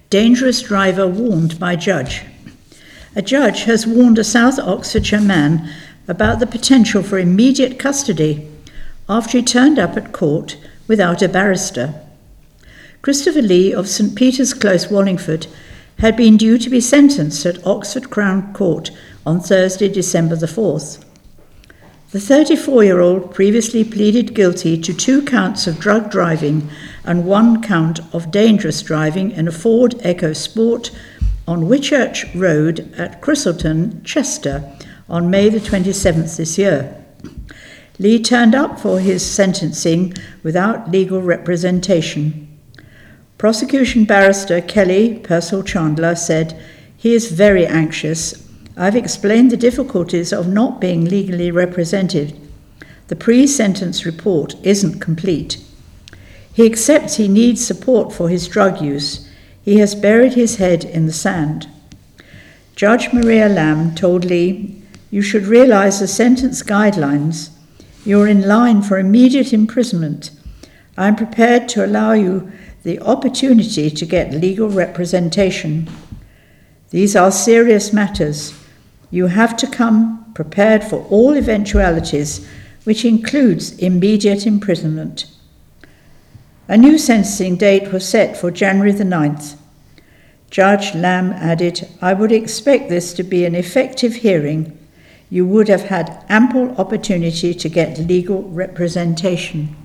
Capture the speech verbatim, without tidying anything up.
Dangerous driver warned by judge. A judge has warned a South Oxfordshire man about the potential for immediate custody after he turned up at court without a barrister. Christopher Lee of St Peter's Close, Wallingford, had been due to be sentenced at Oxford Crown Court on Thursday, December the fourth. The thirty-four-year-old previously pleaded guilty to two counts of drug driving and one count of dangerous driving in a Ford EcoSport on Whitchurch Road at Christleton, Chester, on May the twenty-seventh this year. Lee turned up for his sentencing without legal representation. Prosecution barrister Kelly Purcell Chandler said, "He is very anxious. I've explained the difficulties of not being legally represented. The pre-sentence report isn't complete. He accepts he needs support for his drug use. He has buried his head in the sand." Judge Maria Lamb told Lee, "You should realize the sentence guidelines. You're in line for immediate imprisonment. I'm prepared to allow you the opportunity to get legal representation. These are serious matters. You have to come prepared for all eventualities, which includes immediate imprisonment." A new sentencing date was set for January the ninth. Judge Lamb added, "I would expect this to be an effective hearing. You would have had ample opportunity to get legal representation."